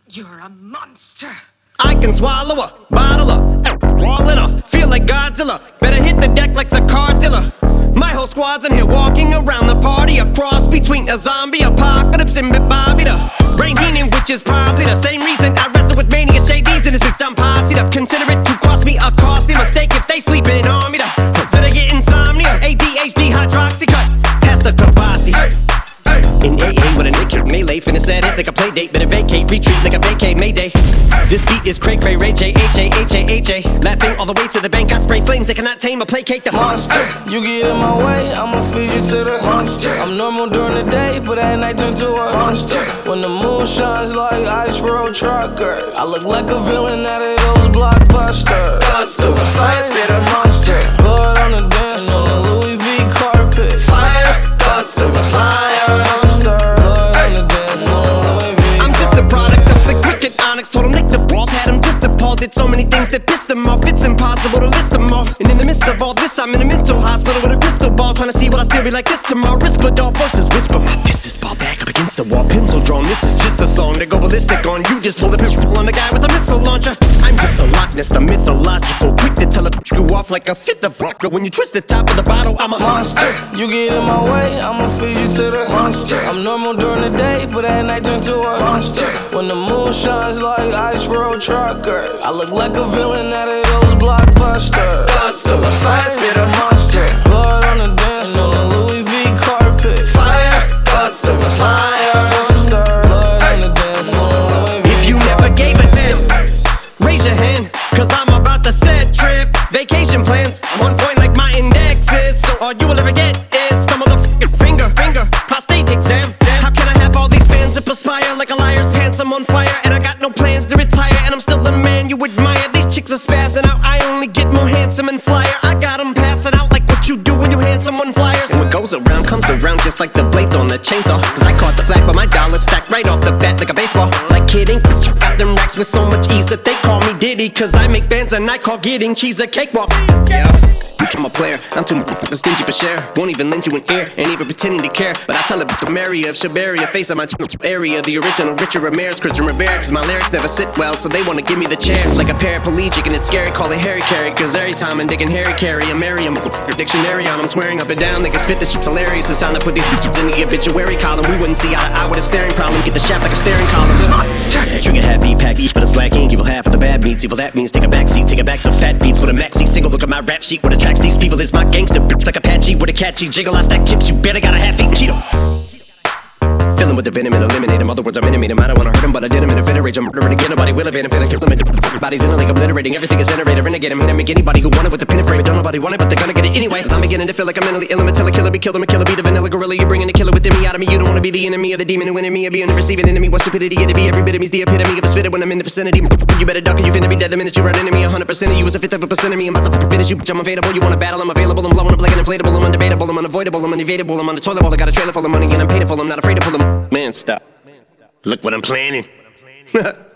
You're a monster. I can swallow a bottle of wall in her. Feel like Godzilla. Better hit the deck like the car dealer. My whole squad's in here walking around the party. A cross between a zombie apocalypse and Bobby the Brain Heenan, which is probably the same reason I wrestle with mania shades in this bitch. I'm posse up. Consider it to cost me a costly mistake if they sleeping on me. Better get insomnia. ADHD hydroxy cut. Pass the Kavasi. In AA with a naked melee, finna set it like a play date. Better vacate, retreat like a vacate Mayday. This beat is cray cray, Ray J, H-A, laughing all the way to the bank. I spray flames, they cannot tame or placate the monster. You get in my way, I'ma feed you to the monster. I'm normal during the day, but at night turn to a monster. When the moon shines like ice road truckers, I look like a villain out of those blockbusters. To a fire spitter monster. Blood on the dance floor, the Louis V carpet. Fire, to a fire Monster. Blood on the dance floor, Louis V I'm just a product of the cricket onyx. Told him Nick the ball, had him just appalled. Did so many things that pissed him off. It's impossible to list them all. And in the midst of all this, I'm in a mental hospital with a crystal ball, trying to see what I still be like this tomorrow. Rispadol versus whisper. My fist is ball back up against the wall, pencil drawn. This is just a song to go ballistic on. You just pull the pimple on the guy with a missile launcher. I'm just a Loch Ness, the mythological, quick to tell you off like a fifth of vodka. When you twist the top of the bottle, I'm a monster. You get in my way, I'ma feed you to the monster. I'm normal during the day, but at night turn to a monster. When the moon shines like ice road truckers, I look like a villain out of those blockbusters. to a fire spitter Monster. Blood on the dance floor, the Louis V carpet. Fire, to a fire Monster. Blood on the dance floor, Louis V If you never gave a damn, raise your hand, cause I'm about to set trip. Vacation plans, I'm on point like my index is. So all you will ever get is some motherfucking finger, prostate exam. How can I have all these fans that perspire like a liar's pants? I'm on fire and I got no plans to retire, and I'm still the man you admire. These chicks are spazzing out, I only get more handsome and flyer. I got them passing out like what you do when you hand someone flyers. And what goes around comes around just like the blades on the chainsaw. Cause I caught the flag but my dollar stacked right off the bat like a baseball. Like kidding, got them racks with so much ease that they call me Diddy. Cause I make bands and I call getting cheese a cakewalk. Yeah, I'm a player, I'm too stingy for share. Won't even lend you an ear, ain't even pretending to care. But I tell it to Mary of Shabaria, face of my area. The original Richard Ramirez, Christian Rivera. Cause my lyrics never sit well, so they wanna give me the chair. Like a paraplegic and it's scary, call it Harry Carry. Cause every time I'm digging Harry Carry, I marry him. Dictionary on, I'm swearing up and down. They can spit this shit's hilarious. It's time to put these bitches in the obituary column. We wouldn't see eye to eye with a staring problem. Get the shaft like a staring column. Trigger happy, pack each, but it's black ink. Evil half of the bad meats. Evil that means take a back seat, take it back to fat beats with a maxi single. Look at my rap sheet. What attracts these people is my gangster like Apache with a catchy jiggle. I stack chips, you better got a half-eaten Cheeto. Fill him with the venom and eliminate him. Other words, I'm intimate him. I don't wanna hurt him, but I did him in a fit of rage. I'm murdering again, nobody will evade him. Feeling kill him and bodies in a lake, obliterating. Everything is iterated, renegade him. Hit him, make anybody who want it with the pin and frame. Don't nobody want it, but they're gonna get it anyway. Cause I'm beginning to feel like I'm mentally ill. I'm a killer, be killed, I'm a killer, be the vanilla gorilla. You're bringing the killer within me out of me. You don't wanna be the enemy of the demon who in me. Or be in the receiving enemy. What stupidity it'd be. Every bit of me's the epitome of a spitter when I'm in the vicinity. You better duck or you finna be dead the minute you run into me. 100% of you is a fifth of a percent of me. I'm about to finish you, bitch. I'm available. You wanna battle? I'm available. I'm blowing up like an inflatable. I'm undebatable. I'm unavoidable. I'm unevadable. I'm on the toilet bowl. I got a trailer full of money and I'm paid for. I'm not afraid to pull them. Man, stop. Look what I'm planning.